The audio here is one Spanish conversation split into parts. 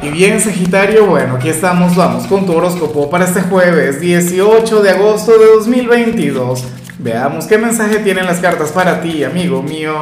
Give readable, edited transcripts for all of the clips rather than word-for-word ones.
Y bien, Sagitario, bueno, aquí estamos, vamos con tu horóscopo para este jueves 18 de agosto de 2022. Veamos qué mensaje tienen las cartas para ti, amigo mío.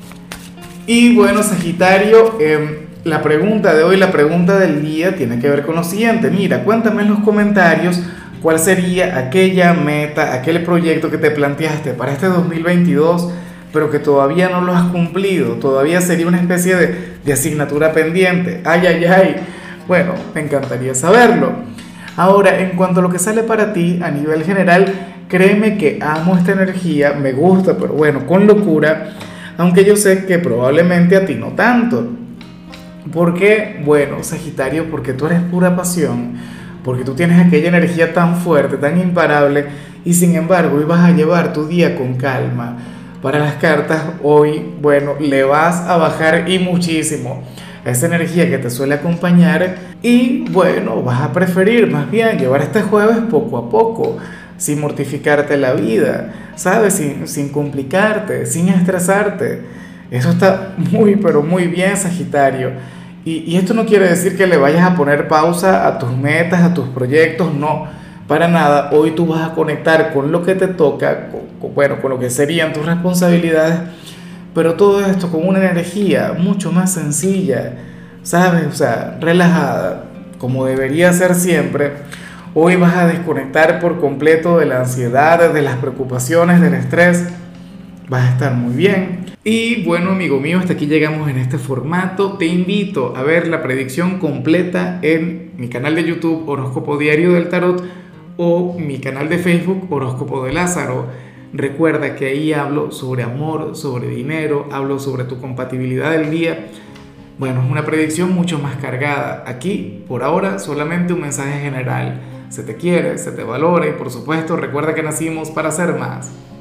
Y bueno, Sagitario, la pregunta de hoy, la pregunta del día tiene que ver con lo siguiente. Mira, cuéntame en los comentarios cuál sería aquella meta, aquel proyecto que te planteaste para este 2022, pero que todavía no lo has cumplido. Todavía sería una especie de asignatura pendiente. Ay, ay, ay. Bueno, me encantaría saberlo. Ahora, en cuanto a lo que sale para ti a nivel general, créeme que amo esta energía, me gusta, pero bueno, con locura, aunque yo sé que probablemente a ti no tanto. ¿Por qué? Bueno, Sagitario, porque tú eres pura pasión, porque tú tienes aquella energía tan fuerte, tan imparable, y sin embargo hoy vas a llevar tu día con calma. Para las cartas, hoy, bueno, le vas a bajar y muchísimo esa energía que te suele acompañar y bueno, vas a preferir más bien llevar este jueves poco a poco, sin mortificarte la vida, ¿sabes? Sin complicarte, sin estresarte. Eso está muy, pero muy bien, Sagitario. Y esto no quiere decir que le vayas a poner pausa a tus metas, a tus proyectos, no, para nada. Hoy tú vas a conectar con lo que te toca, bueno, con lo que serían tus responsabilidades, pero todo esto con una energía mucho más sencilla, ¿sabes? O sea, relajada, como debería ser siempre. Hoy vas a desconectar por completo de la ansiedad, de las preocupaciones, del estrés. Vas a estar muy bien. Y bueno, amigo mío, hasta aquí llegamos en este formato. Te invito a ver la predicción completa en mi canal de YouTube Horóscopo Diario del Tarot o mi canal de Facebook Horóscopo de Lázaro. Recuerda que ahí hablo sobre amor, sobre dinero, hablo sobre tu compatibilidad del día. Bueno, es una predicción mucho más cargada. Aquí, por ahora, solamente un mensaje general. Se te quiere, se te valora y por supuesto recuerda que nacimos para ser más.